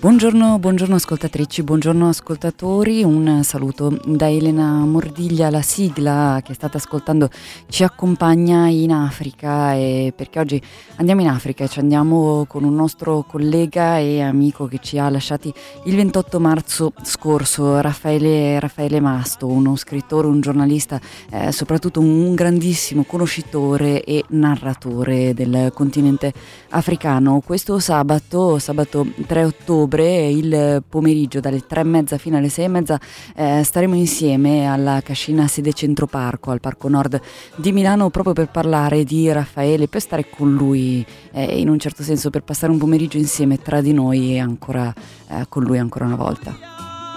Buongiorno ascoltatrici, buongiorno ascoltatori, un saluto da Elena Mordiglia. La sigla che state ascoltando ci accompagna in Africa, e perché oggi andiamo in Africa e ci andiamo con un nostro collega e amico che ci ha lasciati il 28 marzo scorso, Raffaele Masto, uno scrittore, un giornalista, soprattutto un grandissimo conoscitore e narratore del continente africano. Questo sabato 3 ottobre, il pomeriggio dalle 3:30 fino alle 6:30, staremo insieme alla Cascina Sede Centro Parco, al Parco Nord di Milano, proprio per parlare di Raffaele, per stare con lui, in un certo senso, per passare un pomeriggio insieme tra di noi e ancora con lui ancora una volta.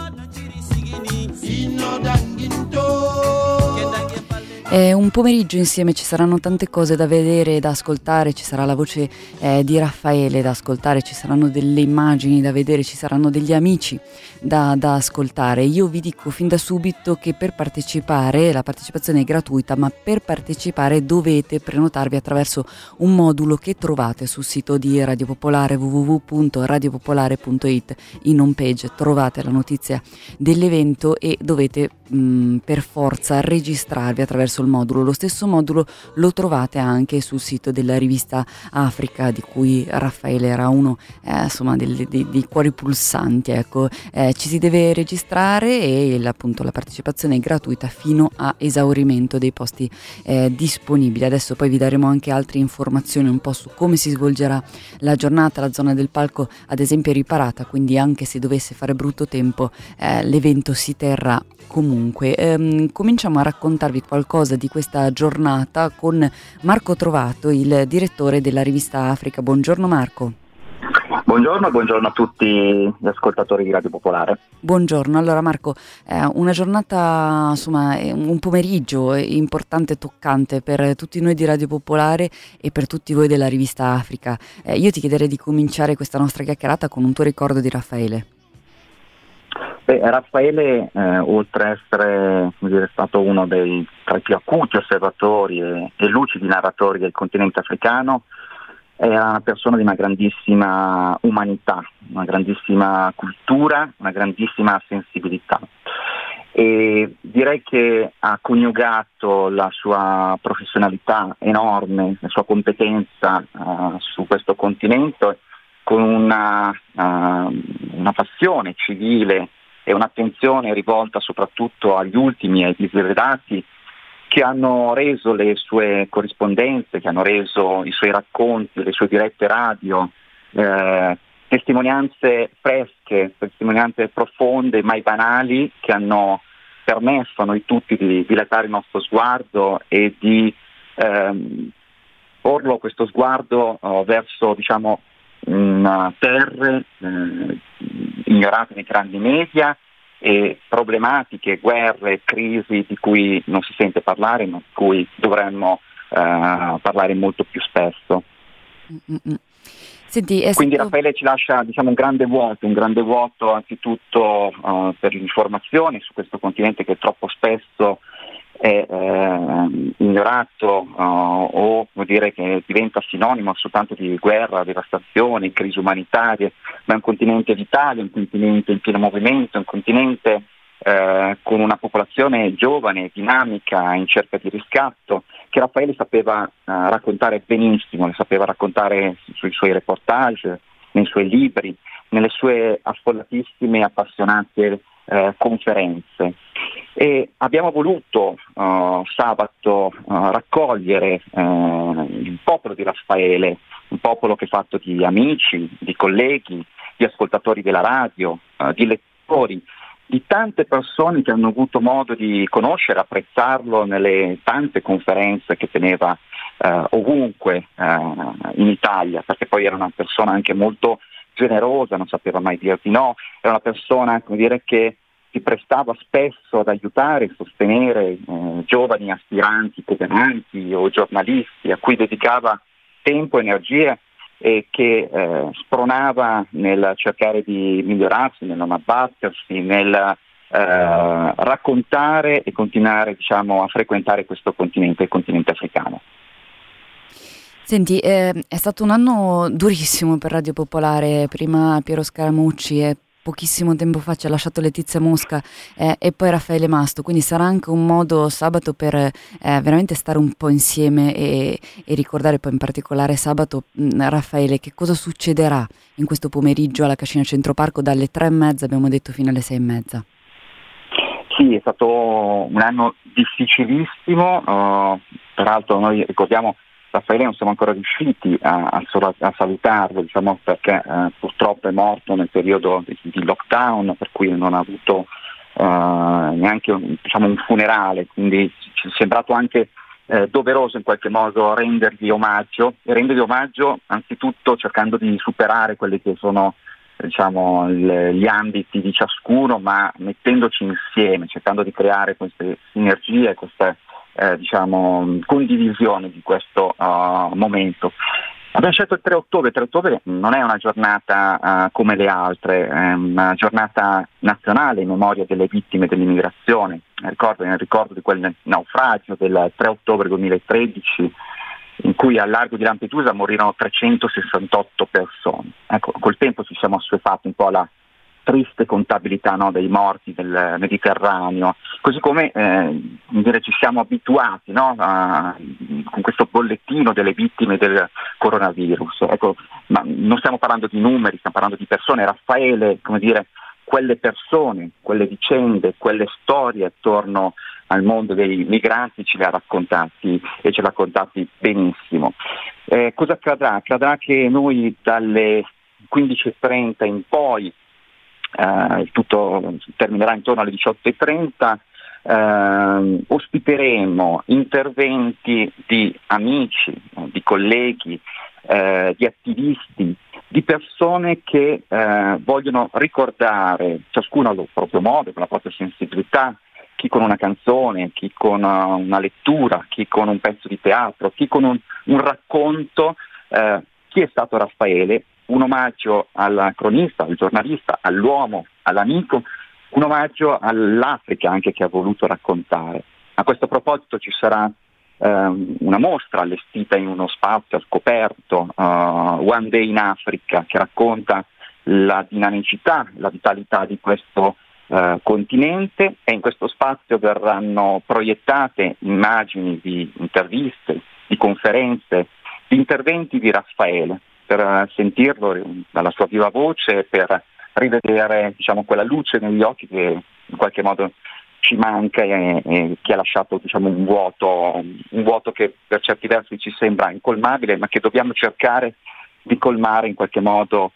È un pomeriggio insieme, ci saranno tante cose da vedere e da ascoltare, ci sarà la voce di Raffaele da ascoltare, ci saranno delle immagini da vedere, ci saranno degli amici da ascoltare. Io vi dico fin da subito che per partecipare, la partecipazione è gratuita, ma per partecipare dovete prenotarvi attraverso un modulo che trovate sul sito di Radio Popolare, www.radiopopolare.it. In home page trovate la notizia dell'evento e dovete per forza registrarvi attraverso il modulo. Lo stesso modulo lo trovate anche sul sito della rivista Africa, di cui Raffaele era uno dei cuori pulsanti, ecco. Ci si deve registrare e appunto la partecipazione è gratuita fino a esaurimento dei posti disponibili. Adesso poi vi daremo anche altre informazioni un po' su come si svolgerà la giornata. La zona del palco ad esempio è riparata, quindi anche se dovesse fare brutto tempo l'evento si terrà comunque. Cominciamo a raccontarvi qualcosa di questa giornata con Marco Trovato, il direttore della rivista Africa. Buongiorno Marco. Buongiorno a tutti gli ascoltatori di Radio Popolare. Buongiorno, allora Marco, una giornata, insomma, un pomeriggio importante e toccante per tutti noi di Radio Popolare e per tutti voi della rivista Africa. Io ti chiederei di cominciare questa nostra chiacchierata con un tuo ricordo di Raffaele. Raffaele, oltre a essere, stato uno tra i più acuti osservatori e lucidi narratori del continente africano, era una persona di una grandissima umanità, una grandissima cultura, una grandissima sensibilità. E direi che ha coniugato la sua professionalità enorme, la sua competenza su questo continente con una passione civile e un'attenzione rivolta soprattutto agli ultimi, ai diseredati, che hanno reso le sue corrispondenze, che hanno reso i suoi racconti, le sue dirette radio, testimonianze fresche, testimonianze profonde, mai banali, che hanno permesso a noi tutti di dilatare il nostro sguardo e di porlo questo sguardo verso, terre ignorate nei grandi media e problematiche, guerre, crisi di cui non si sente parlare, ma di cui dovremmo parlare molto più spesso. Senti, quindi Raffaele ci lascia un grande vuoto anzitutto per l'informazione su questo continente che troppo spesso è ignorato o che diventa sinonimo soltanto di guerra, devastazione, crisi umanitarie, ma è un continente vitale, un continente in pieno movimento, un continente con una popolazione giovane, dinamica, in cerca di riscatto, che Raffaele sapeva raccontare benissimo, le sapeva raccontare sui suoi reportage, nei suoi libri, nelle sue affollatissime e appassionate conferenze. E abbiamo voluto sabato raccogliere il popolo di Raffaele, un popolo che è fatto di amici, di colleghi, di ascoltatori della radio, di lettori, di tante persone che hanno avuto modo di conoscere, apprezzarlo nelle tante conferenze che teneva ovunque in Italia, perché poi era una persona anche molto generosa, non sapeva mai dire di no, era una persona che si prestava spesso ad aiutare e sostenere giovani aspiranti, covenanti o giornalisti a cui dedicava tempo, energie e che spronava nel cercare di migliorarsi, nel non abbattersi, nel raccontare e continuare a frequentare questo continente, il continente africano. Senti, è stato un anno durissimo per Radio Popolare, prima Piero Scaramucci e pochissimo tempo fa ci ha lasciato Letizia Mosca e poi Raffaele Masto, quindi sarà anche un modo sabato per veramente stare un po' insieme e ricordare poi in particolare sabato, Raffaele, che cosa succederà in questo pomeriggio alla Cascina Centro Parco dalle 3:30, abbiamo detto, fino alle 6:30. Sì, è stato un anno difficilissimo, peraltro noi ricordiamo Raffaele, non siamo ancora riusciti a salutarlo, diciamo, perché purtroppo è morto nel periodo di lockdown, per cui non ha avuto neanche un funerale, quindi ci è sembrato anche doveroso in qualche modo rendergli omaggio, e rendergli omaggio anzitutto cercando di superare quelli che sono, diciamo, gli ambiti di ciascuno, ma mettendoci insieme, cercando di creare queste sinergie, queste condivisione di questo momento. Abbiamo scelto il 3 ottobre. Il 3 ottobre non è una giornata come le altre, è una giornata nazionale in memoria delle vittime dell'immigrazione. Nel ricordo di quel naufragio del 3 ottobre 2013, in cui al largo di Lampedusa morirono 368 persone. Ecco, col tempo ci siamo assuefatti un po' alla triste contabilità, no, dei morti del Mediterraneo, così come ci siamo abituati, no, con questo bollettino delle vittime del coronavirus. Ecco, ma non stiamo parlando di numeri, stiamo parlando di persone. Raffaele, come dire, quelle persone, quelle vicende, quelle storie attorno al mondo dei migranti ce li ha raccontati e ce li ha raccontati benissimo. Cosa accadrà? Accadrà che noi dalle 15:30 in poi, il tutto terminerà intorno alle 18:30, ospiteremo interventi di amici, di colleghi, di attivisti, di persone che vogliono ricordare, ciascuno al proprio modo, con la propria sensibilità, chi con una canzone, chi con una lettura, chi con un pezzo di teatro, chi con un racconto, chi è stato Raffaele. Un omaggio al cronista, al giornalista, all'uomo, all'amico, un omaggio all'Africa anche che ha voluto raccontare. A questo proposito ci sarà una mostra allestita in uno spazio scoperto, One Day in Africa, che racconta la dinamicità, la vitalità di questo continente, e in questo spazio verranno proiettate immagini di interviste, di conferenze, di interventi di Raffaele, per sentirlo dalla sua viva voce, per rivedere, diciamo, quella luce negli occhi che in qualche modo ci manca e che ha lasciato, diciamo, un vuoto che per certi versi ci sembra incolmabile, ma che dobbiamo cercare di colmare in qualche modo,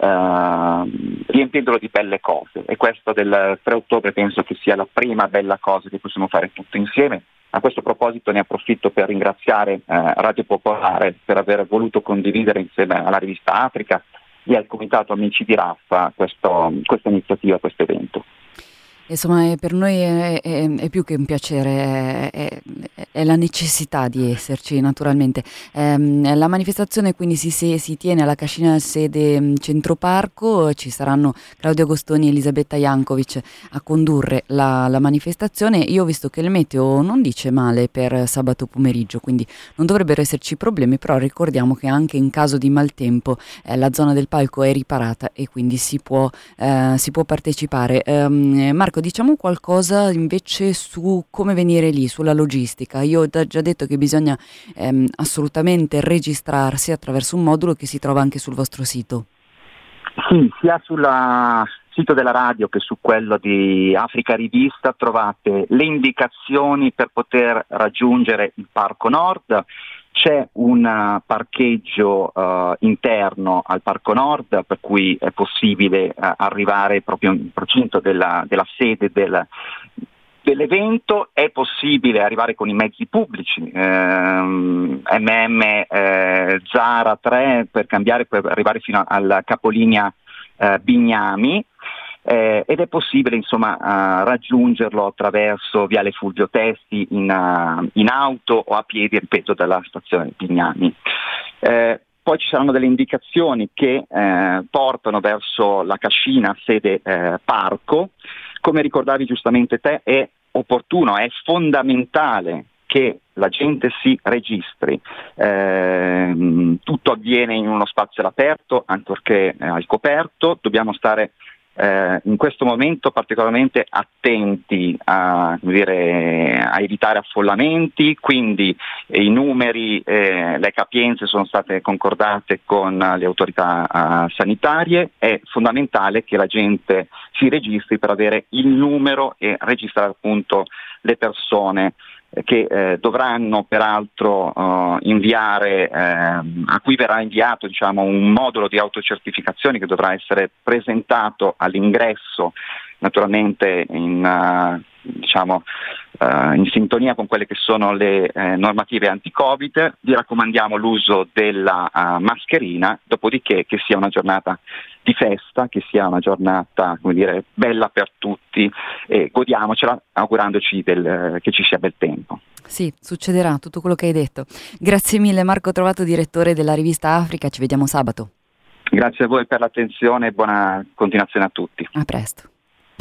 riempiendolo di belle cose. E questo del 3 ottobre penso che sia la prima bella cosa che possiamo fare tutti insieme. A questo proposito ne approfitto per ringraziare Radio Popolare per aver voluto condividere insieme alla rivista Africa e al Comitato Amici di Raffa questa iniziativa, questo evento. Insomma, per noi è più che un piacere, è la necessità di esserci, naturalmente. La manifestazione quindi si tiene alla Cascina sede Centro Parco, ci saranno Claudio Agostoni e Elisabetta Jankovic a condurre la manifestazione. Io ho visto che il meteo non dice male per sabato pomeriggio, quindi non dovrebbero esserci problemi, però ricordiamo che anche in caso di maltempo la zona del palco è riparata e quindi si può partecipare. Marco, diciamo qualcosa invece su come venire lì, sulla logistica. Io ho già detto che bisogna assolutamente registrarsi attraverso un modulo che si trova anche sul vostro sito. Sì, sia sul sito della radio che su quello di Africa Rivista trovate le indicazioni per poter raggiungere il Parco Nord. C'è un parcheggio interno al Parco Nord, per cui è possibile arrivare proprio in procinto della sede dell'evento. È possibile arrivare con i mezzi pubblici, Zara 3 per cambiare, per arrivare fino al capolinea Bignami. Ed è possibile, insomma, raggiungerlo attraverso Viale Fulvio Testi in auto o a piedi, ripeto, dalla stazione Pignani. Poi ci saranno delle indicazioni che portano verso la Cascina sede Parco. Come ricordavi giustamente te, è opportuno, è fondamentale che la gente si registri. Tutto avviene in uno spazio all'aperto, ancorché al coperto. Dobbiamo stare in questo momento particolarmente attenti a evitare affollamenti, quindi i numeri, le capienze sono state concordate con le autorità sanitarie. È fondamentale che la gente si registri per avere il numero e registrare appunto le persone che dovranno peraltro inviare, a cui verrà inviato un modulo di autocertificazione che dovrà essere presentato all'ingresso, naturalmente in sintonia con quelle che sono le normative anti-Covid. Vi raccomandiamo l'uso della mascherina, dopodiché che sia una giornata di festa, che sia una giornata bella per tutti, e godiamocela augurandoci che ci sia bel tempo. Sì, succederà tutto quello che hai detto. Grazie mille Marco Trovato, direttore della rivista Africa, ci vediamo sabato. Grazie a voi per l'attenzione e buona continuazione a tutti. A presto.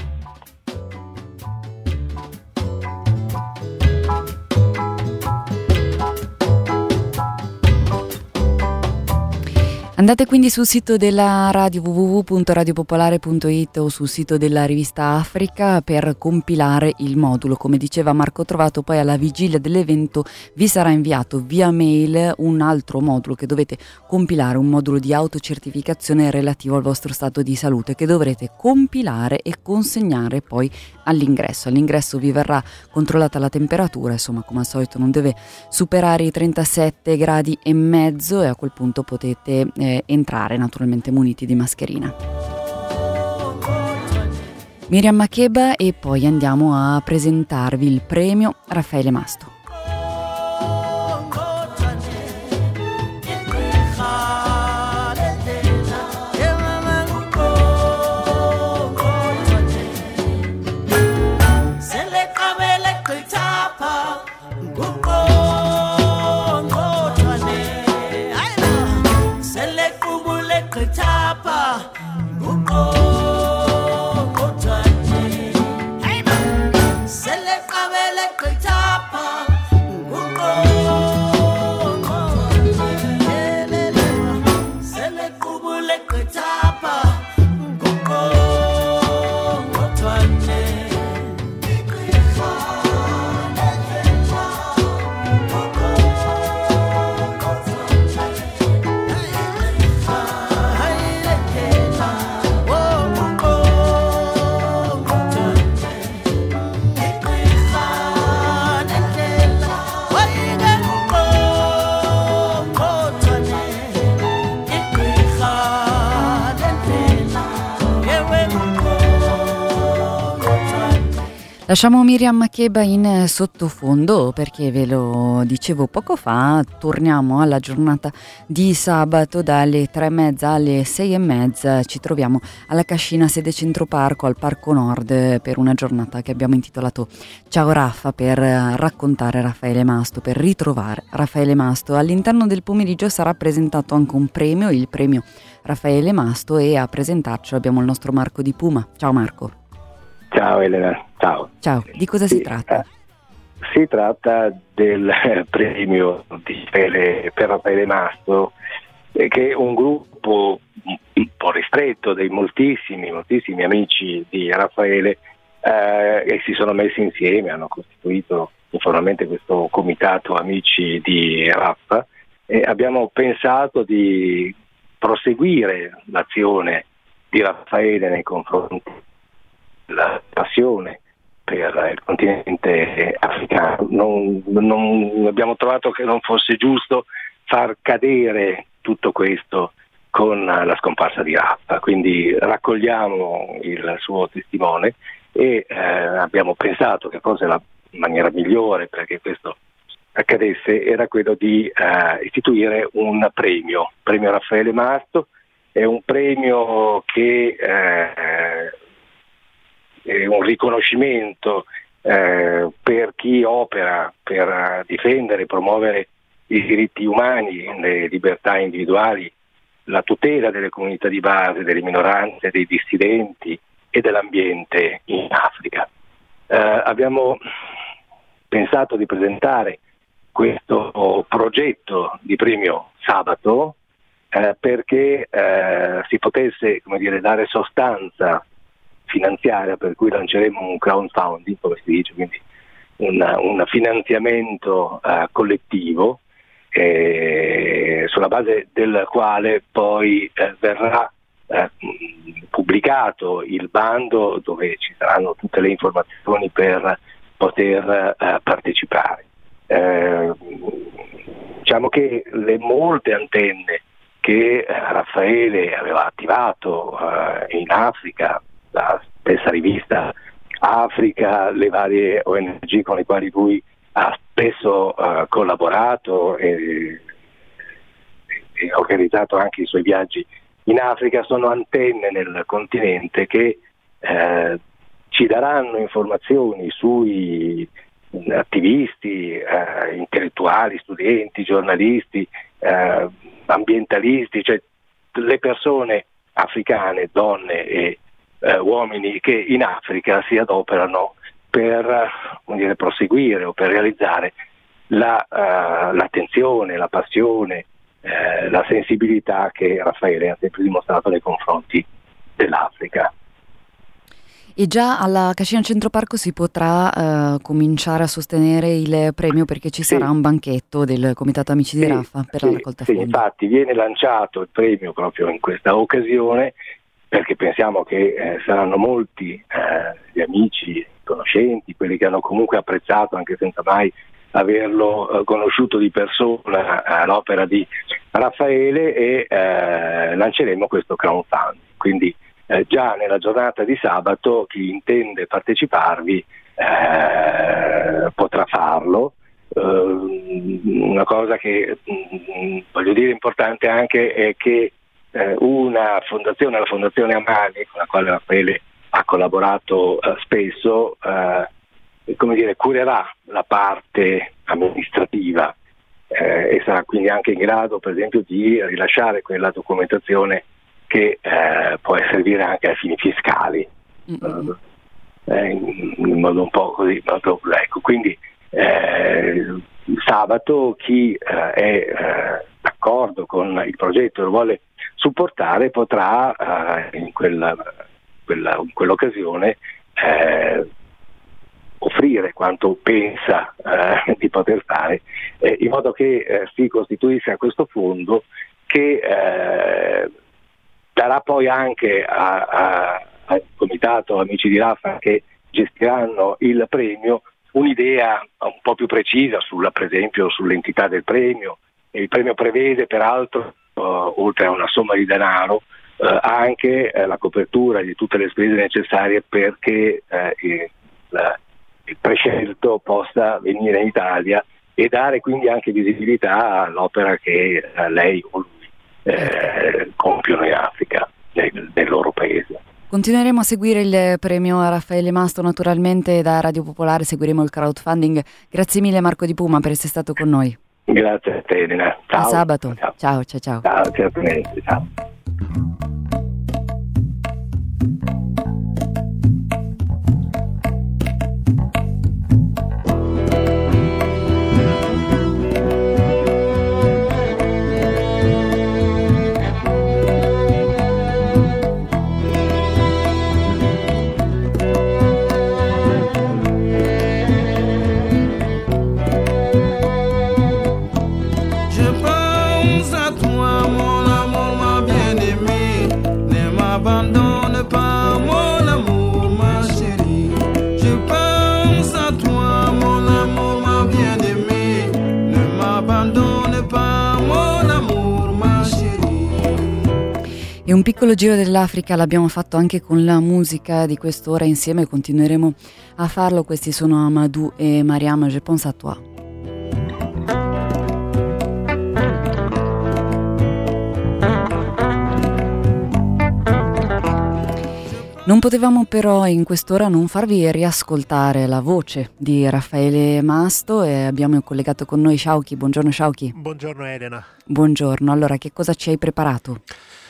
Andate quindi sul sito della radio www.radiopopolare.it o sul sito della rivista Africa per compilare il modulo. Come diceva Marco Trovato, poi alla vigilia dell'evento vi sarà inviato via mail un altro modulo che dovete compilare, un modulo di autocertificazione relativo al vostro stato di salute che dovrete compilare e consegnare poi all'ingresso. All'ingresso vi verrà controllata la temperatura, insomma come al solito non deve superare i 37 gradi e mezzo e a quel punto potete entrare naturalmente muniti di mascherina. Miriam Makeba e poi andiamo a presentarvi il premio Raffaele Masto. Lasciamo Miriam Makeba in sottofondo perché ve lo dicevo poco fa, torniamo alla giornata di sabato dalle 3:30 alle 6:30, ci troviamo alla Cascina sede Centro Parco al Parco Nord per una giornata che abbiamo intitolato Ciao Raffa, per raccontare Raffaele Masto, per ritrovare Raffaele Masto. All'interno del pomeriggio sarà presentato anche un premio, il premio Raffaele Masto, e a presentarcelo abbiamo il nostro Marco Di Puma. Ciao Marco. Ciao Elena, ciao. Ciao, di cosa si tratta? Si tratta del premio per Raffaele Masto, che è un gruppo un po' ristretto dei moltissimi amici di Raffaele che si sono messi insieme, hanno costituito informalmente questo comitato amici di Raffa, e abbiamo pensato di proseguire l'azione di Raffaele nei confronti la passione per il continente africano. Non abbiamo trovato che non fosse giusto far cadere tutto questo con la scomparsa di Raffa, quindi raccogliamo il suo testimone e abbiamo pensato che forse la maniera migliore perché questo accadesse era quello di istituire un premio Raffaele Masto. È un premio che è un riconoscimento per chi opera per difendere e promuovere i diritti umani, le libertà individuali, la tutela delle comunità di base, delle minoranze, dei dissidenti e dell'ambiente in Africa. Abbiamo pensato di presentare questo progetto di premio Sabato perché si potesse, come dire, dare sostanza finanziaria, per cui lanceremo un crowdfunding, come si dice, quindi un finanziamento collettivo sulla base del quale poi verrà pubblicato il bando dove ci saranno tutte le informazioni per poter partecipare. Diciamo che le molte antenne che Raffaele aveva attivato in Africa, la stessa rivista Africa, le varie ONG con le quali lui ha spesso collaborato e organizzato anche i suoi viaggi in Africa, sono antenne nel continente che ci daranno informazioni sui attivisti, intellettuali, studenti, giornalisti, ambientalisti, cioè le persone africane, donne e uomini che in Africa si adoperano per, come dire, proseguire o per realizzare l'attenzione, la passione, la sensibilità che Raffaele ha sempre dimostrato nei confronti dell'Africa. E già alla Cascina Centro Parco si potrà cominciare a sostenere il premio, perché ci sarà un banchetto del Comitato Amici di Raffa per la raccolta fondi. Infatti viene lanciato il premio proprio in questa occasione, perché pensiamo che saranno molti gli amici, conoscenti, quelli che hanno comunque apprezzato, anche senza mai averlo conosciuto di persona, l'opera di Raffaele, e lanceremo questo crowdfunding. Quindi già nella giornata di sabato chi intende parteciparvi potrà farlo. Una cosa che voglio dire importante anche è che una fondazione, la Fondazione Amani, con la quale Raffaele ha collaborato spesso, come dire, curerà la parte amministrativa e sarà quindi anche in grado, per esempio, di rilasciare quella documentazione che può servire anche a fini fiscali, in modo un po' così, ecco. Quindi sabato chi è d'accordo con il progetto e lo vuole supportare potrà in quell'occasione offrire quanto pensa di poter fare, in modo che si costituisca questo fondo che darà poi anche al Comitato Amici di Raffa, che gestiranno il premio, un'idea un po' più precisa per esempio sull'entità del premio. E il premio prevede peraltro, oltre a una somma di denaro, anche la copertura di tutte le spese necessarie perché il prescelto possa venire in Italia e dare quindi anche visibilità all'opera che lei o lui compiono in Africa, nel loro paese. Continueremo a seguire il premio a Raffaele Masto, naturalmente da Radio Popolare seguiremo il crowdfunding. Grazie mille Marco Di Puma per essere stato con noi. Grazie a te, Elena. Ciao. A sabato. Ciao. Ciao, certamente. Ciao. Abandonne pas mon amour, ma chérie. Je pense à toi, mon amour, ma bien-aimée. Ne m'abbandonne pas, mon amour, ma chérie. E un piccolo giro dell'Africa l'abbiamo fatto anche con la musica di quest'ora insieme e continueremo a farlo. Questi sono Amadou e Mariam, Je pense à toi. Non potevamo però in quest'ora non farvi riascoltare la voce di Raffaele Masto e abbiamo collegato con noi Shauki. Buongiorno Shauki. Buongiorno Elena. Buongiorno, allora che cosa ci hai preparato?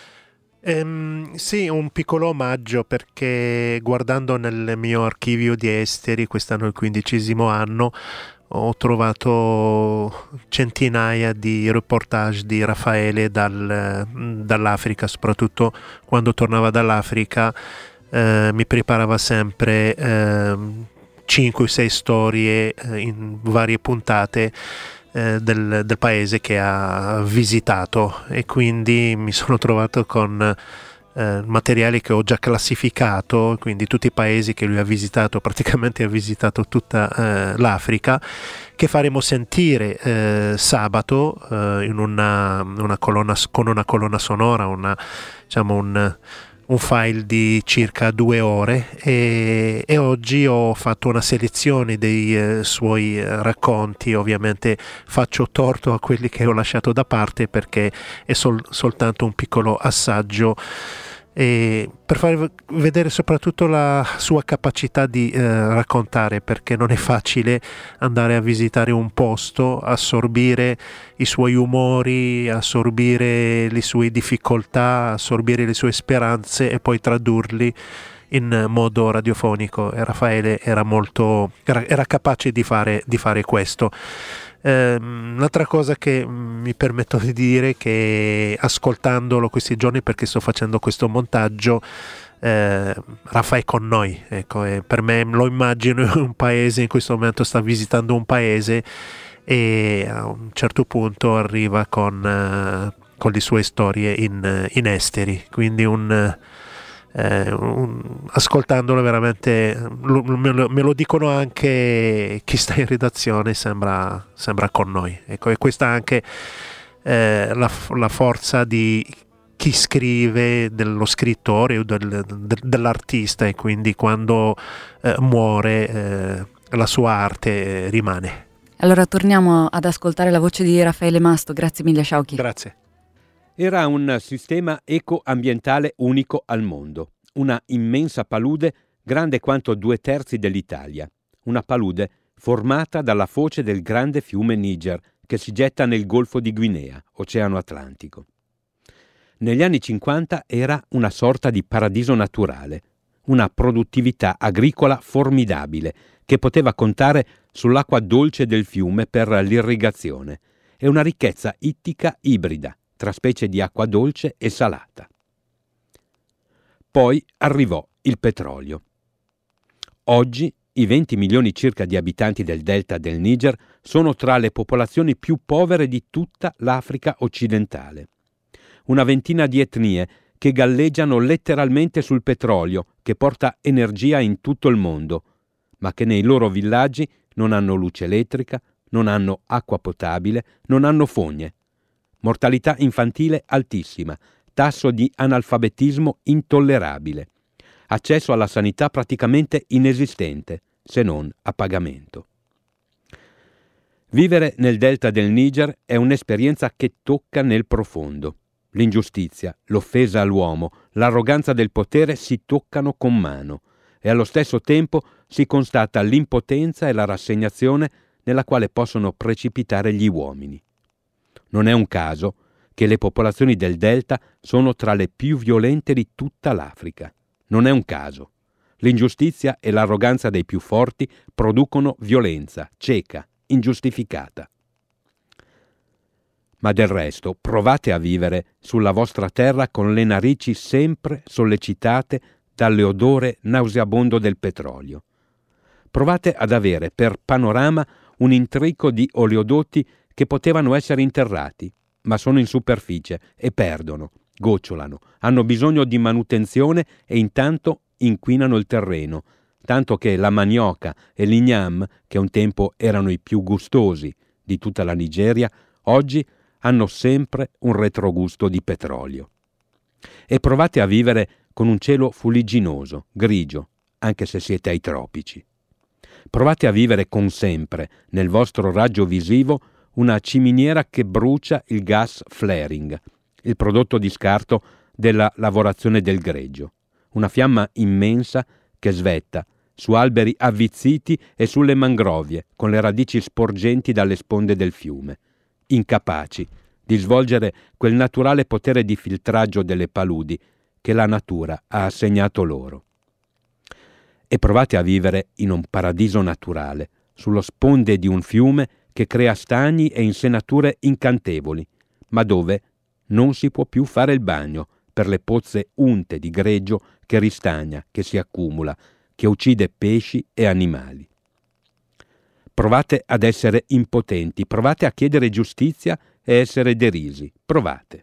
Sì, un piccolo omaggio, perché guardando nel mio archivio di esteri, quest'anno è il 15° anno, ho trovato centinaia di reportage di Raffaele dall'Africa, soprattutto quando tornava dall'Africa. Mi preparava sempre 5-6 storie in varie puntate del paese che ha visitato, e quindi mi sono trovato con materiali che ho già classificato, quindi tutti i paesi che lui ha visitato. Praticamente ha visitato tutta l'Africa, che faremo sentire sabato in una colonna, con una colonna sonora, un file di circa 2 ore, e oggi ho fatto una selezione dei suoi racconti. Ovviamente faccio torto a quelli che ho lasciato da parte, perché è soltanto un piccolo assaggio, e per far vedere soprattutto la sua capacità di raccontare, perché non è facile andare a visitare un posto, assorbire i suoi umori, assorbire le sue difficoltà, assorbire le sue speranze e poi tradurli in modo radiofonico. E Raffaele era capace di fare questo. Un'altra cosa che mi permetto di dire è che, ascoltandolo questi giorni, perché sto facendo questo montaggio, Raffa è con noi, ecco, e per me lo immagino in un paese, in questo momento sta visitando un paese, e a un certo punto arriva con le sue storie in esteri, quindi ascoltandolo veramente, me lo dicono anche chi sta in redazione, sembra con noi, ecco. E questa anche la forza di chi scrive, dello scrittore o dell'artista, e quindi quando muore la sua arte rimane. Allora torniamo ad ascoltare la voce di Raffaele Masto. Grazie mille, Sciauchi. Grazie. Era un sistema ecoambientale unico al mondo, una immensa palude grande quanto 2/3 dell'Italia, una palude formata dalla foce del grande fiume Niger che si getta nel Golfo di Guinea, Oceano Atlantico. Negli anni 50 era una sorta di paradiso naturale, una produttività agricola formidabile che poteva contare sull'acqua dolce del fiume per l'irrigazione, e una ricchezza ittica ibrida tra specie di acqua dolce e salata. Poi arrivò il petrolio. Oggi i 20 milioni circa di abitanti del delta del Niger sono tra le popolazioni più povere di tutta l'Africa occidentale. Una ventina di etnie che galleggiano letteralmente sul petrolio che porta energia in tutto il mondo, ma che nei loro villaggi non hanno luce elettrica, non hanno acqua potabile, non hanno fogne. Mortalità infantile altissima, tasso di analfabetismo intollerabile, accesso alla sanità praticamente inesistente, se non a pagamento. Vivere nel delta del Niger è un'esperienza che tocca nel profondo. L'ingiustizia, l'offesa all'uomo, l'arroganza del potere si toccano con mano, e allo stesso tempo si constata l'impotenza e la rassegnazione nella quale possono precipitare gli uomini. Non è un caso che le popolazioni del delta sono tra le più violente di tutta l'Africa. Non è un caso. L'ingiustizia e l'arroganza dei più forti producono violenza cieca, ingiustificata. Ma del resto provate a vivere sulla vostra terra con le narici sempre sollecitate dall'odore nauseabondo del petrolio. Provate ad avere per panorama un intrico di oleodotti che potevano essere interrati, ma sono in superficie e perdono, gocciolano, hanno bisogno di manutenzione e intanto inquinano il terreno, tanto che la manioca e l'ignam, che un tempo erano i più gustosi di tutta la Nigeria, oggi hanno sempre un retrogusto di petrolio. E provate a vivere con un cielo fuligginoso, grigio, anche se siete ai tropici. Provate a vivere con sempre, nel vostro raggio visivo, una ciminiera che brucia il gas flaring, il prodotto di scarto della lavorazione del greggio, una fiamma immensa che svetta su alberi avvizziti e sulle mangrovie con le radici sporgenti dalle sponde del fiume, incapaci di svolgere quel naturale potere di filtraggio delle paludi che la natura ha assegnato loro. E provate a vivere in un paradiso naturale, sullo sponde di un fiume che crea stagni e insenature incantevoli, ma dove non si può più fare il bagno per le pozze unte di greggio che ristagna, che si accumula, che uccide pesci e animali. Provate ad essere impotenti, provate a chiedere giustizia e essere derisi, provate.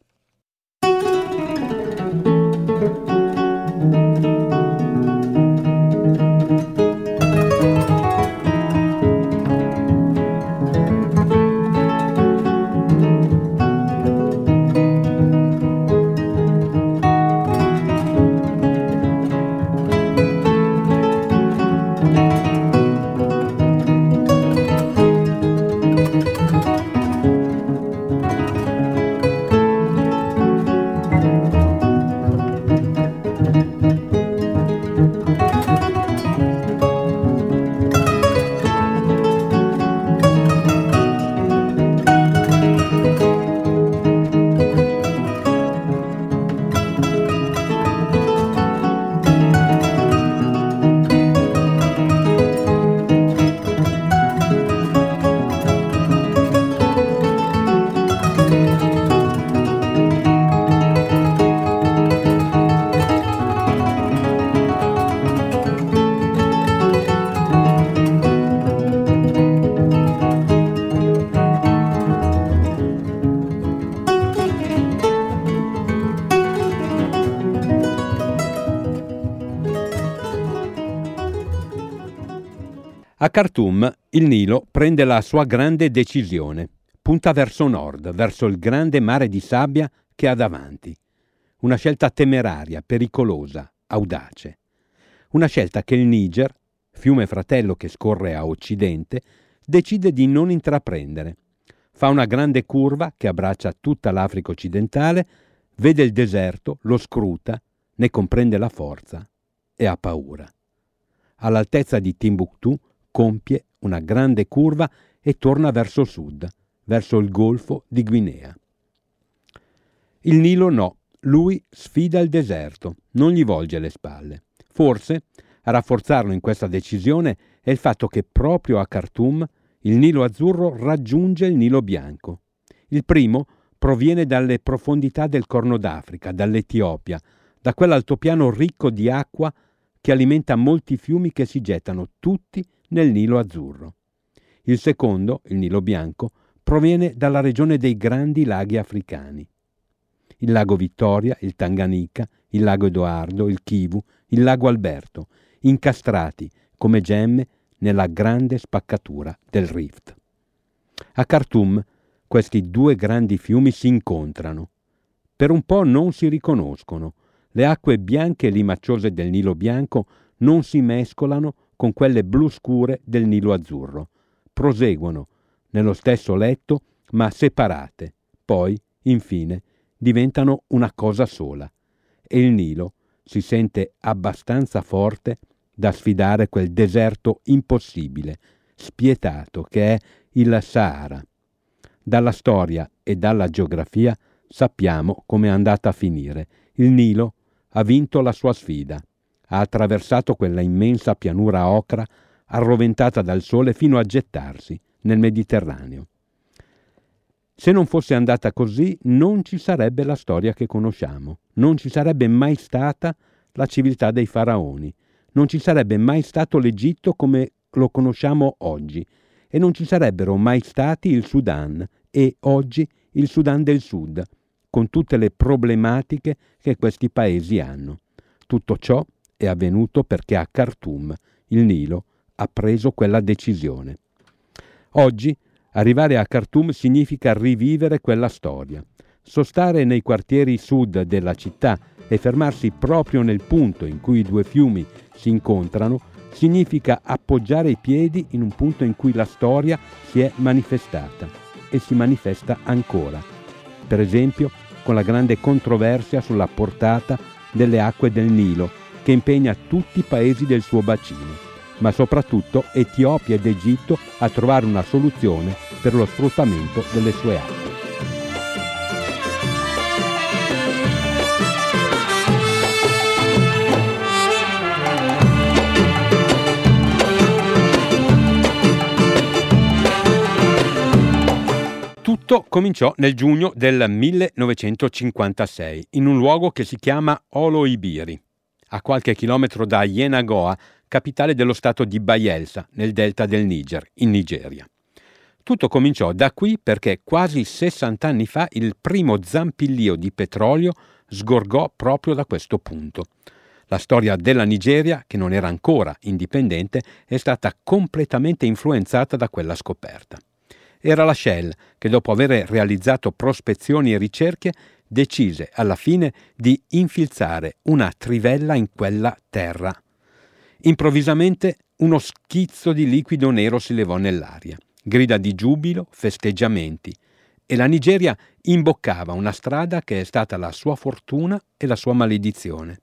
A Khartoum il Nilo prende la sua grande decisione, punta verso nord, verso il grande mare di sabbia che ha davanti. Una scelta temeraria, pericolosa, audace. Una scelta che il Niger, fiume fratello che scorre a occidente, decide di non intraprendere. Fa una grande curva che abbraccia tutta l'Africa occidentale, vede il deserto, lo scruta, ne comprende la forza e ha paura. All'altezza di Timbuktu compie una grande curva e torna verso sud, verso il Golfo di Guinea. Il Nilo no, lui sfida il deserto, non gli volge le spalle. Forse a rafforzarlo in questa decisione è il fatto che proprio a Khartoum il Nilo azzurro raggiunge il Nilo bianco. Il primo proviene dalle profondità del Corno d'Africa, dall'Etiopia, da quell'altopiano ricco di acqua che alimenta molti fiumi che si gettano tutti nel Nilo azzurro. Il secondo, il Nilo bianco, proviene dalla regione dei grandi laghi africani. Il lago Vittoria, il Tanganika, il lago Edoardo, il Kivu, il lago Alberto, incastrati come gemme nella grande spaccatura del Rift. A Khartoum questi due grandi fiumi si incontrano. Per un po' non si riconoscono. Le acque bianche e limacciose del Nilo bianco non si mescolano con quelle blu scure del Nilo azzurro. Proseguono nello stesso letto, ma separate. Poi, infine, diventano una cosa sola. E il Nilo si sente abbastanza forte da sfidare quel deserto impossibile, spietato che è il Sahara. Dalla storia e dalla geografia sappiamo come è andata a finire. Il Nilo ha vinto la sua sfida. Ha attraversato quella immensa pianura ocra arroventata dal sole fino a gettarsi nel Mediterraneo. Se non fosse andata così, non ci sarebbe la storia che conosciamo, non ci sarebbe mai stata la civiltà dei faraoni, non ci sarebbe mai stato l'Egitto come lo conosciamo oggi e non ci sarebbero mai stati il Sudan e oggi il Sudan del Sud, con tutte le problematiche che questi paesi hanno. Tutto ciò è avvenuto perché a Khartoum il Nilo ha preso quella decisione. Oggi arrivare a Khartoum significa rivivere quella storia, sostare nei quartieri sud della città e fermarsi proprio nel punto in cui i due fiumi si incontrano significa appoggiare i piedi in un punto in cui la storia si è manifestata e si manifesta ancora. Per esempio con la grande controversia sulla portata delle acque del Nilo che impegna tutti i paesi del suo bacino, ma soprattutto Etiopia ed Egitto a trovare una soluzione per lo sfruttamento delle sue acque. Tutto cominciò nel giugno del 1956 in un luogo che si chiama Oloibiri, a qualche chilometro da Yenagoa, capitale dello stato di Bayelsa, nel delta del Niger, in Nigeria. Tutto cominciò da qui perché quasi 60 anni fa il primo zampillio di petrolio sgorgò proprio da questo punto. La storia della Nigeria, che non era ancora indipendente, è stata completamente influenzata da quella scoperta. Era la Shell che, dopo aver realizzato prospezioni e ricerche, decise alla fine di infilzare una trivella in quella terra. Improvvisamente uno schizzo di liquido nero si levò nell'aria, grida di giubilo, festeggiamenti, e la Nigeria imboccava una strada che è stata la sua fortuna e la sua maledizione.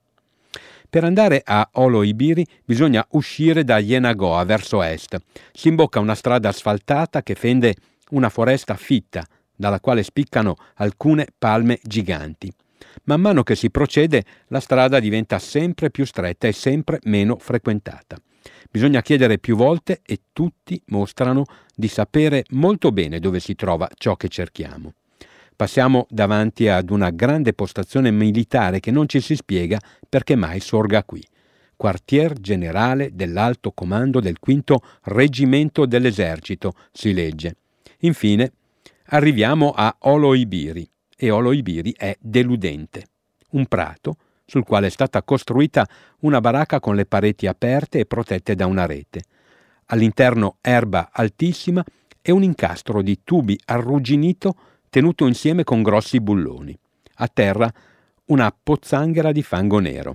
Per andare a Oloibiri bisogna uscire da Yenagoa verso est. Si imbocca una strada asfaltata che fende una foresta fitta, dalla quale spiccano alcune palme giganti. Man mano che si procede, la strada diventa sempre più stretta e sempre meno frequentata. Bisogna chiedere più volte e tutti mostrano di sapere molto bene dove si trova ciò che cerchiamo. Passiamo davanti ad una grande postazione militare che non ci si spiega perché mai sorga qui. Quartier generale dell'Alto Comando del 5° Reggimento dell'Esercito, si legge. Infine arriviamo a Oloibiri e Oloibiri è deludente. Un prato sul quale è stata costruita una baracca con le pareti aperte e protette da una rete. All'interno erba altissima e un incastro di tubi arrugginito tenuto insieme con grossi bulloni. A terra una pozzanghera di fango nero.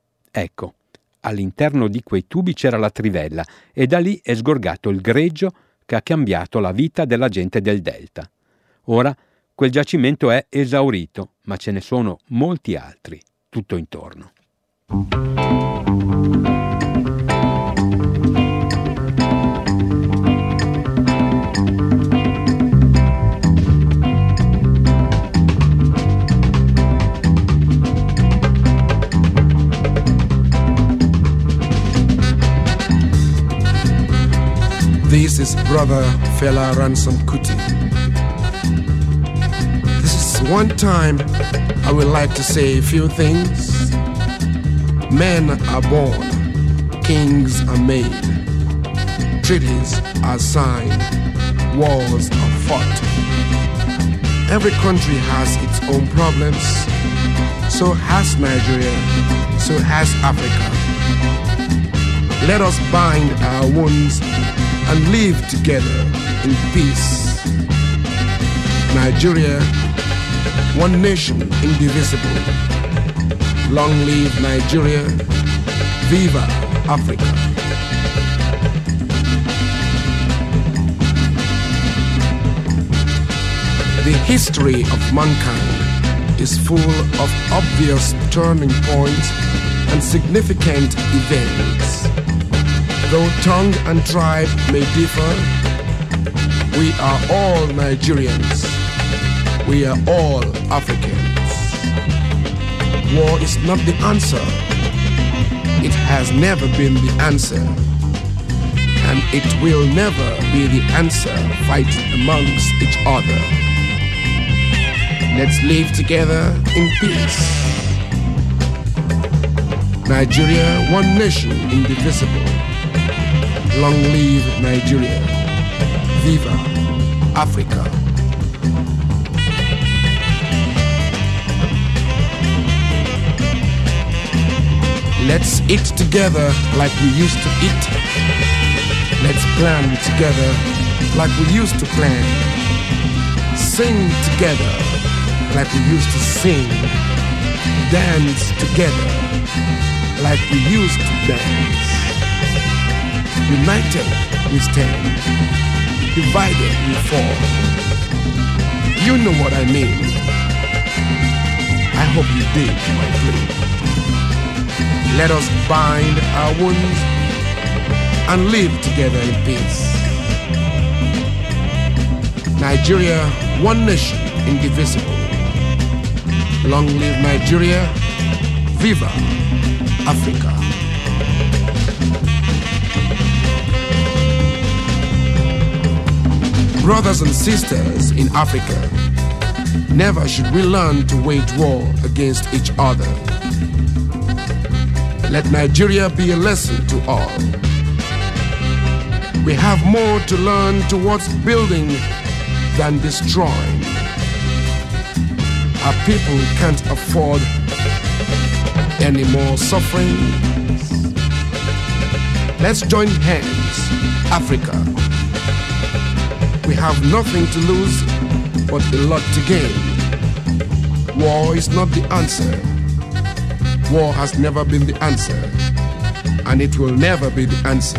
Ecco, all'interno di quei tubi c'era la trivella e da lì è sgorgato il greggio che ha cambiato la vita della gente del Delta. Ora quel giacimento è esaurito, ma ce ne sono molti altri tutto intorno. This is Brother Fela Ransom Kuti. This is one time I would like to say a few things. Men are born, kings are made, treaties are signed, wars are fought. Every country has its own problems. So has Nigeria, so has Africa. Let us bind our wounds and live together in peace. Nigeria, one nation, indivisible. Long live Nigeria, viva Africa. The history of mankind is full of obvious turning points and significant events. Though tongue and tribe may differ, we are all Nigerians. We are all Africans. War is not the answer. It has never been the answer. And it will never be the answer, fighting amongst each other. Let's live together in peace. Nigeria, one nation, indivisible. Long live Nigeria. Viva Africa. Let's eat together like we used to eat. Let's plan together like we used to plan. Sing together like we used to sing. Dance together like we used to dance. United we stand, divided we fall. You know what I mean. I hope you dig my plea. Let us bind our wounds and live together in peace. Nigeria, one nation, indivisible. Long live Nigeria, viva Africa. brothers and sisters in Africa, never should we learn to wage war against each other. Let Nigeria be a lesson to all. We have more to learn towards building than destroying. Our people can't afford any more suffering. Let's join hands, Africa. We have nothing to lose, but a lot to gain. War is not the answer. War has never been the answer, and it will never be the answer.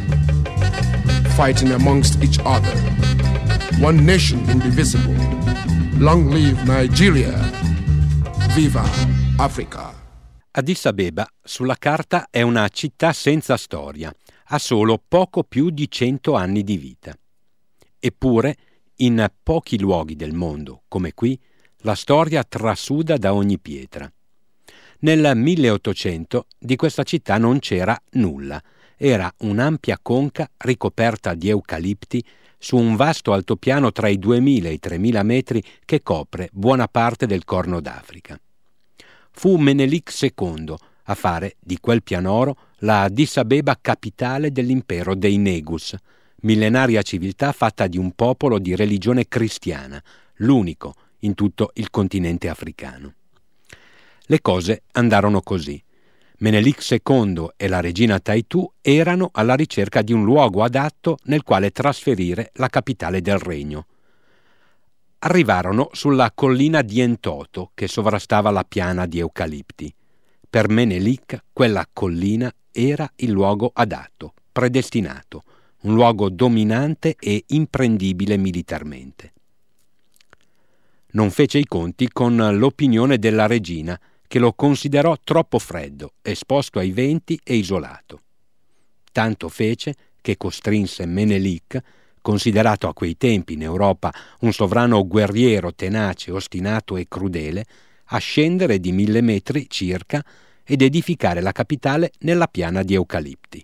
Fighting amongst each other. One nation indivisible. Long live Nigeria. Viva Africa. Addis Abeba sulla carta è una città senza storia, ha solo poco più di 100 anni di vita. Eppure, in pochi luoghi del mondo, come qui, la storia trasuda da ogni pietra. Nel 1800 di questa città non c'era nulla, era un'ampia conca ricoperta di eucalipti su un vasto altopiano tra i 2000 e i 3000 metri che copre buona parte del Corno d'Africa. Fu Menelik II a fare di quel pianoro la Addis Abeba capitale dell'impero dei Negus, millenaria civiltà fatta di un popolo di religione cristiana, l'unico in tutto il continente africano. Le cose andarono così. Menelik II e la regina Taitu erano alla ricerca di un luogo adatto nel quale trasferire la capitale del regno. Arrivarono sulla collina di Entoto che sovrastava la piana di eucalipti. Per Menelik quella collina era il luogo adatto, predestinato, un luogo dominante e imprendibile militarmente. Non fece i conti con l'opinione della regina, che lo considerò troppo freddo, esposto ai venti e isolato. Tanto fece che costrinse Menelik, considerato a quei tempi in Europa un sovrano guerriero, tenace, ostinato e crudele, a scendere di 1000 metri circa ed edificare la capitale nella piana di eucalipti.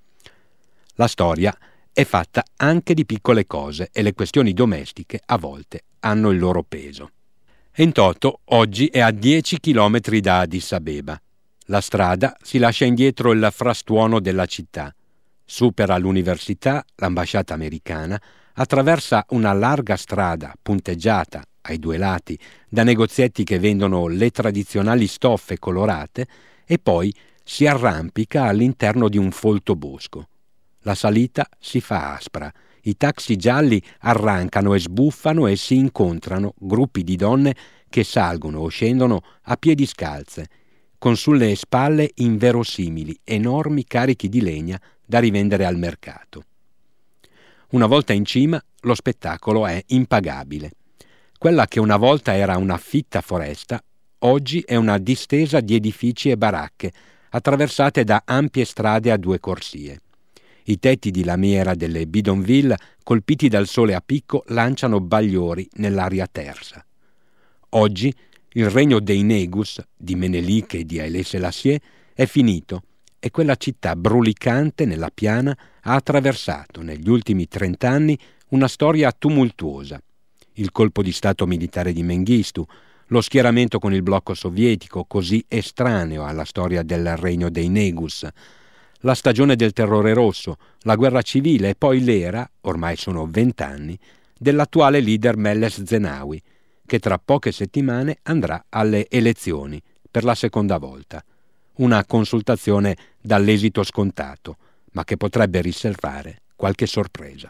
La storia è fatta anche di piccole cose e le questioni domestiche a volte hanno il loro peso. Entoto oggi è a 10 chilometri da Addis Abeba. La strada si lascia indietro il frastuono della città. Supera l'università, l'ambasciata americana, attraversa una larga strada punteggiata ai due lati da negozietti che vendono le tradizionali stoffe colorate e poi si arrampica all'interno di un folto bosco. La salita si fa aspra. I taxi gialli arrancano e sbuffano e si incontrano gruppi di donne che salgono o scendono a piedi scalze, con sulle spalle inverosimili, enormi carichi di legna da rivendere al mercato. Una volta in cima, lo spettacolo è impagabile. Quella che una volta era una fitta foresta, oggi è una distesa di edifici e baracche, attraversate da ampie strade a 2 corsie. I tetti di lamiera delle bidonville, colpiti dal sole a picco, lanciano bagliori nell'aria tersa. Oggi il regno dei Negus, di Menelik e di Haile Selassie, è finito e quella città brulicante nella piana ha attraversato negli ultimi 30 anni una storia tumultuosa. Il colpo di stato militare di Mengistu, lo schieramento con il blocco sovietico, così estraneo alla storia del regno dei Negus, la stagione del terrore rosso, la guerra civile e poi l'era, ormai sono 20 anni, dell'attuale leader Meles Zenawi, che tra poche settimane andrà alle elezioni per la seconda volta. Una consultazione dall'esito scontato, ma che potrebbe riservare qualche sorpresa.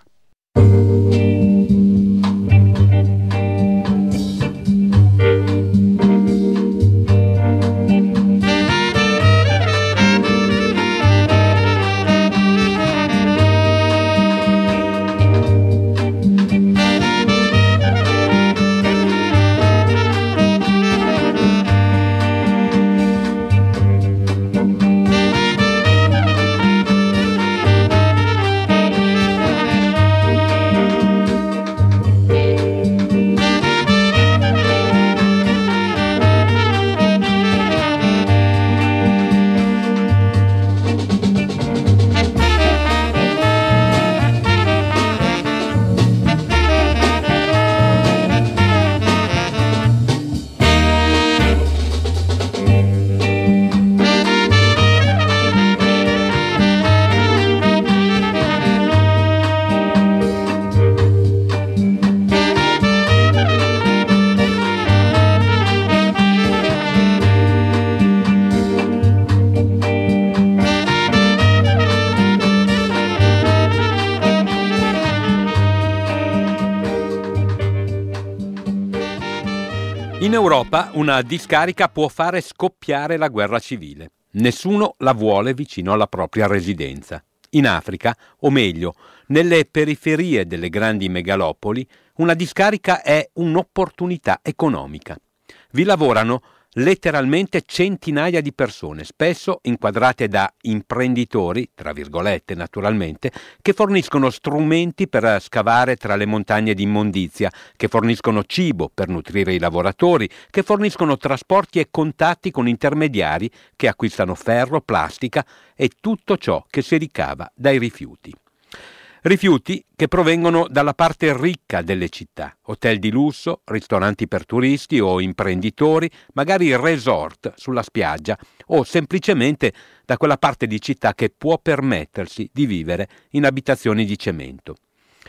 Europa una discarica può fare scoppiare la guerra civile. Nessuno la vuole vicino alla propria residenza. In Africa, o meglio, nelle periferie delle grandi megalopoli, una discarica è un'opportunità economica. Vi lavorano letteralmente centinaia di persone, spesso inquadrate da imprenditori, tra virgolette naturalmente, che forniscono strumenti per scavare tra le montagne di immondizia, che forniscono cibo per nutrire i lavoratori, che forniscono trasporti e contatti con intermediari che acquistano ferro, plastica e tutto ciò che si ricava dai rifiuti. Rifiuti che provengono dalla parte ricca delle città, hotel di lusso, ristoranti per turisti o imprenditori, magari resort sulla spiaggia o semplicemente da quella parte di città che può permettersi di vivere in abitazioni di cemento.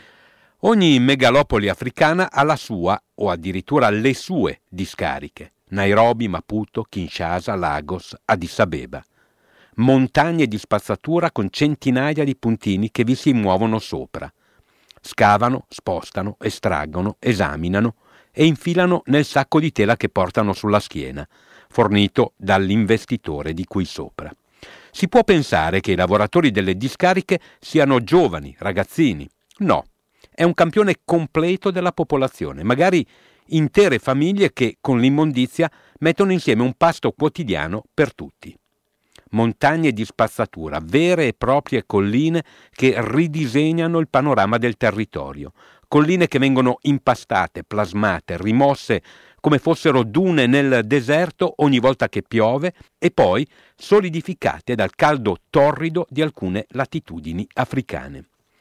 Ogni megalopoli africana ha la sua o addirittura le sue discariche: Nairobi, Maputo, Kinshasa, Lagos, Addis Abeba. Montagne di spazzatura con centinaia di puntini che vi si muovono sopra. Scavano, spostano, estraggono, esaminano e infilano nel sacco di tela che portano sulla schiena, fornito dall'investitore di cui sopra. Si può pensare che i lavoratori delle discariche siano giovani, ragazzini. No, è un campione completo della popolazione, magari intere famiglie che con l'immondizia mettono insieme un pasto quotidiano per tutti. Montagne di spazzatura, vere e proprie colline che ridisegnano il panorama del territorio, colline che vengono impastate, plasmate, rimosse come fossero dune nel deserto ogni volta che piove e poi solidificate dal caldo torrido di alcune latitudini africane.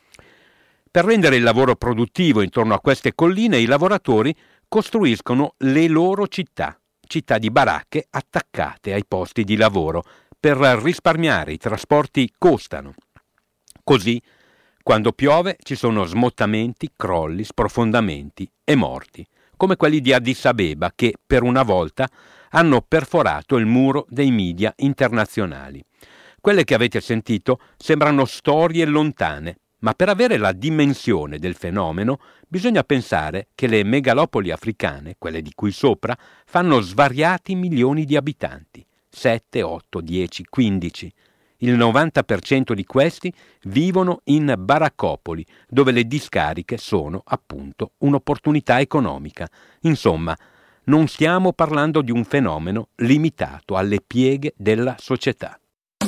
Per rendere il lavoro produttivo intorno a queste colline, i lavoratori costruiscono le loro città di baracche attaccate ai posti di lavoro. Per risparmiare i trasporti costano. Così, quando piove, ci sono smottamenti, crolli, sprofondamenti e morti, come quelli di Addis Abeba che, per una volta, hanno perforato il muro dei media internazionali. Quelle che avete sentito sembrano storie lontane, ma per avere la dimensione del fenomeno bisogna pensare che le megalopoli africane, quelle di cui sopra, fanno svariati milioni di abitanti. 7, 8, 10, 15. Il 90% di questi vivono in baraccopoli, dove le discariche sono appunto un'opportunità economica. Insomma, non stiamo parlando di un fenomeno limitato alle pieghe della società.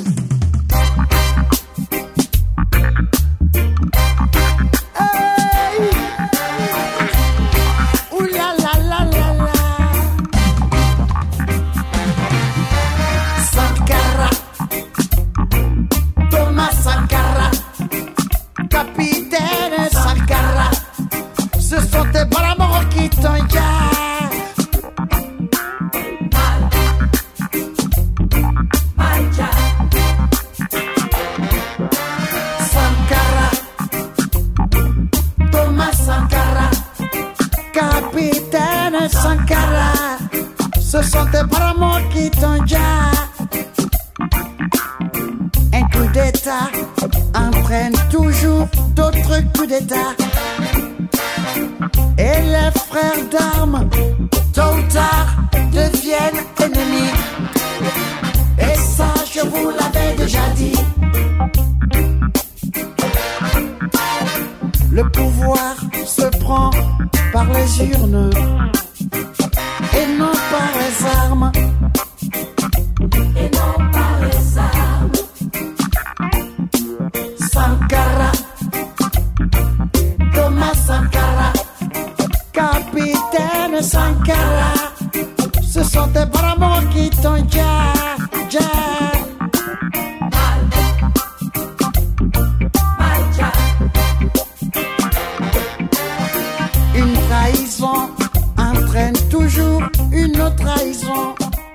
Capitaine Sankara, ce sont tes bras morts qui t'engagent. Sankara, Thomas Sankara, capitaine Sankara, ce sont tes bras morts qui t'engagent. Un coup d'état entraîne toujours d'autres coups d'état. Et les frères d'armes, tôt ou tard, deviennent ennemis. Et ça, je vous l'avais déjà dit. Le pouvoir se prend par les urnes et non par les armes. Et non par les armes. Sankara, Thomas Sankara, capitaine Sankara, ce sont tes bras morts qui t'ont Une trahison entraîne toujours une autre trahison.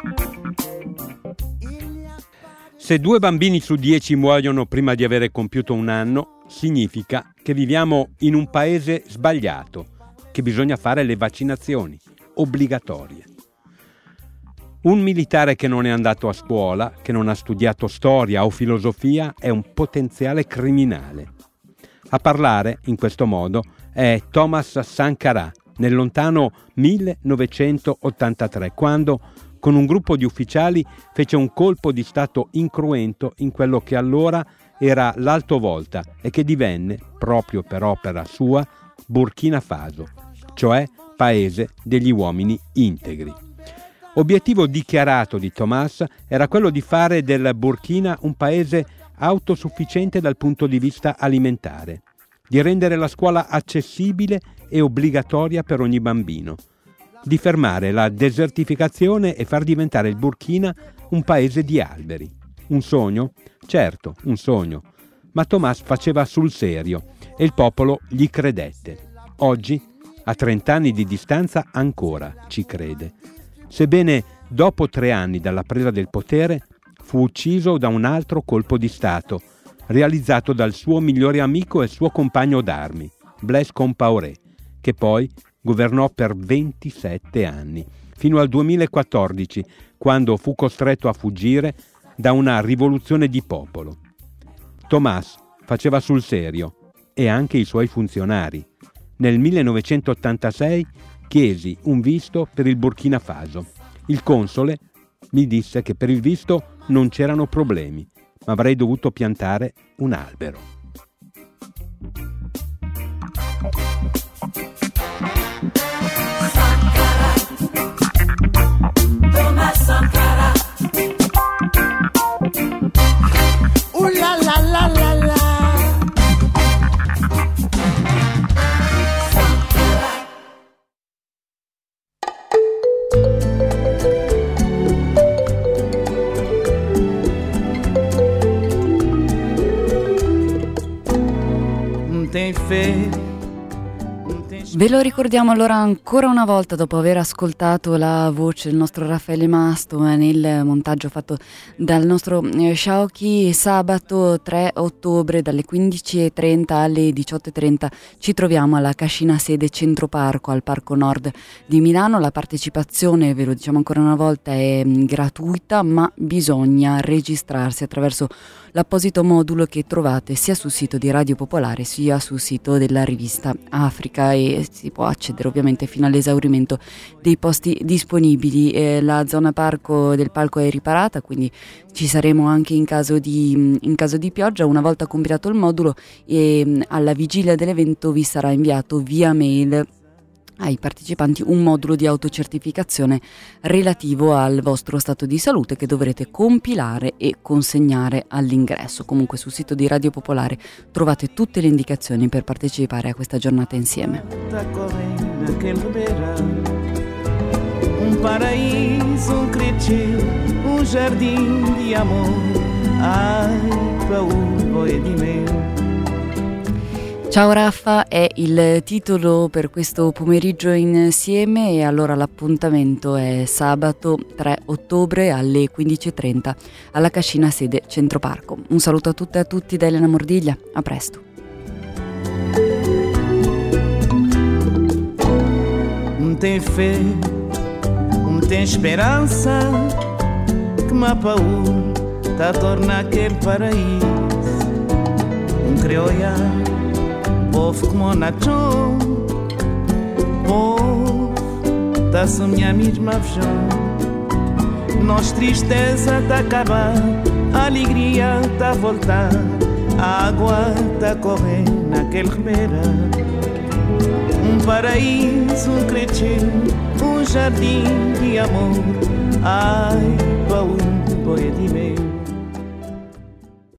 Se 2 bambini su 10 muoiono prima di avere compiuto un anno, significa che viviamo in un paese sbagliato, che bisogna fare le vaccinazioni, obbligatorie. Un militare che non è andato a scuola, che non ha studiato storia o filosofia, è un potenziale criminale. A parlare, in questo modo, è Thomas Sankara, nel lontano 1983, quando con un gruppo di ufficiali fece un colpo di stato incruento in quello che allora era l'Alto Volta e che divenne, proprio per opera sua, Burkina Faso, cioè paese degli uomini integri. Obiettivo dichiarato di Thomas era quello di fare del Burkina un paese autosufficiente dal punto di vista alimentare, di rendere la scuola accessibile e obbligatoria per ogni bambino, di fermare la desertificazione e far diventare il Burkina un paese di alberi. Un sogno? Certo, un sogno, ma Thomas faceva sul serio e il popolo gli credette. Oggi, a 30 anni di distanza, ancora ci crede. Sebbene dopo 3 anni dalla presa del potere fu ucciso da un altro colpo di Stato, realizzato dal suo migliore amico e suo compagno d'armi, Blaise Compaoré, che poi governò per 27 anni, fino al 2014, quando fu costretto a fuggire da una rivoluzione di popolo. Thomas faceva sul serio, e anche i suoi funzionari. Nel 1986 chiesi un visto per il Burkina Faso. Il console mi disse che per il visto non c'erano problemi, ma avrei dovuto piantare un albero. Ve lo ricordiamo allora ancora una volta, dopo aver ascoltato la voce del nostro Raffaele Masto nel montaggio fatto dal nostro Sciauchi. Sabato 3 ottobre dalle 15:30 alle 18:30 ci troviamo alla Cascina Sede Centro Parco, al Parco Nord di Milano. La partecipazione, ve lo diciamo ancora una volta, è gratuita, ma bisogna registrarsi attraverso l'apposito modulo che trovate sia sul sito di Radio Popolare sia sul sito della rivista Africa, e si può accedere ovviamente fino all'esaurimento dei posti disponibili. La zona parco del palco è riparata, quindi ci saremo anche in caso di pioggia. Una volta completato il modulo, alla vigilia dell'evento vi sarà inviato via mail ai partecipanti un modulo di autocertificazione relativo al vostro stato di salute, che dovrete compilare e consegnare all'ingresso. Comunque sul sito di Radio Popolare trovate tutte le indicazioni per partecipare a questa giornata insieme. Un paraíso, un criccio, un giardino di amore, ai paura e di me. Ciao Raffa è il titolo per questo pomeriggio insieme, e allora l'appuntamento è sabato 3 ottobre alle 15:30 alla Cascina Sede Centro Parco. Un saluto a tutte e a tutti da Elena Mordiglia, a presto. Não tem fé, não tem esperança, que mapa tá torna aquele paraíso. Creolha, povo como Nacho, povo tá sonhando a mesma visão. Nós tristeza tá acabar, a alegria tá voltar, a água tá correr naquele ribeira. Paraíso, cresceu, jardim de amor. Ai, para boia de mel.